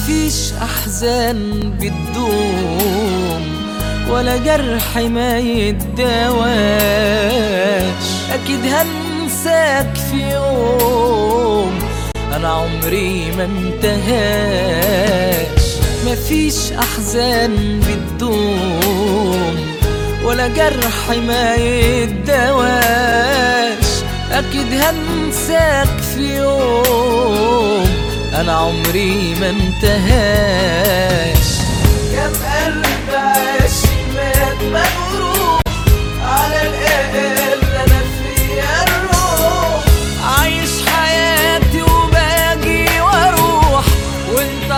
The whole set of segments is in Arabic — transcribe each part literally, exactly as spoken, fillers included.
مفيش أحزان بتدوم ولا جرح ما يتداواش، أكيد هنساك في يوم أنا عمري ما انتهاش. مفيش أحزان بتدوم ولا جرح ما يتداواش، أكيد هنساك في يوم أنا عمري ما انتهاش. كم قلب عاشق مات مجروح على الأقل أنا فيا الروح، عايش حياتي وباجي واروح وانت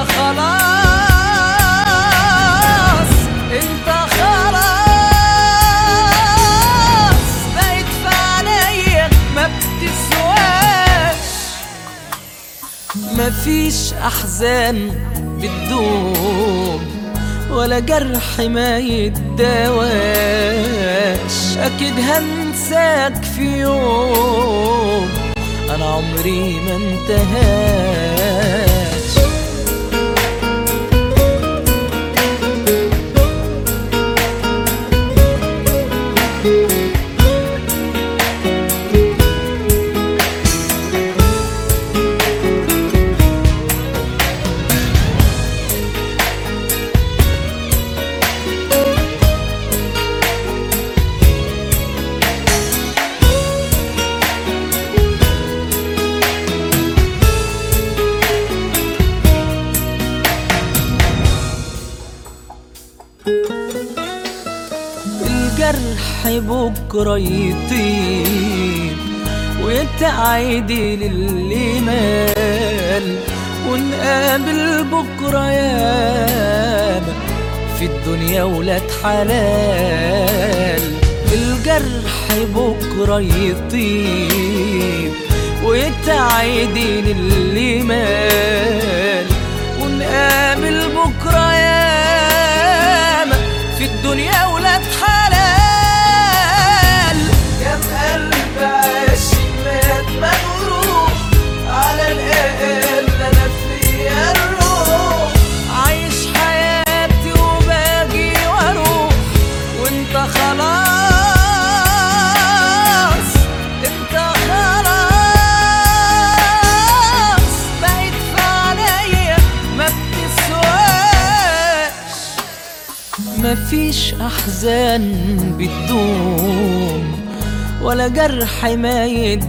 خلاص، انت خلاص بقيت في عينيا ما بتسواش. مفيش أحزان بتدوم ولا جرح ما يتداواش، أكيد هنساك في يوم أنا عمري ما انتهاش. الجرح بكرة يطيب ويتعيدي للي مال، ونقابل بكرة ياما في الدنيا ولاد حلال. الجرح بكرة يطيب ويتعيدي للي مال، ونقابل بكرة ياما في الدنيا ولاد حلال. كم قلب عاشق مات مجروح على الأقل أنا فيا الروح، عايش حياتي وباجي واروح وانت خلاص، انت خلاص بقيت في عينيا ما بتسواش. مفيش أحزان بتدوم ولا جرح ما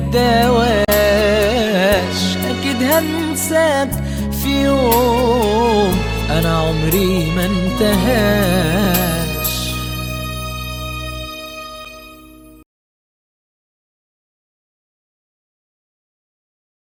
يتداواش، أكيد هنساك في يوم أنا عمري ما انتهاش.